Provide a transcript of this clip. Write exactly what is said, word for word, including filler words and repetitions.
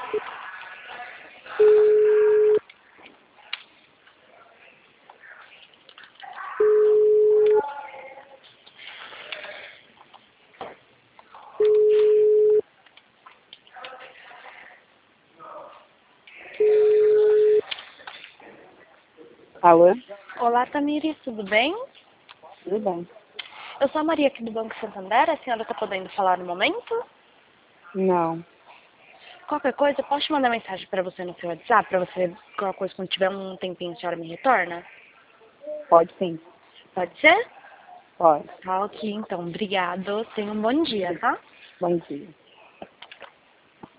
Alô? Olá, Tamires, tudo bem? Tudo bem. Eu sou a Maria aqui do Banco Santander, a senhora está podendo falar no momento? Não. Qualquer coisa, eu posso mandar mensagem para você no seu WhatsApp, para você, qualquer coisa, quando tiver um tempinho, a senhora me retorna? Pode sim. Pode ser? Pode. Tá, ok, então, obrigado. Tenha um bom dia, tá? Bom dia.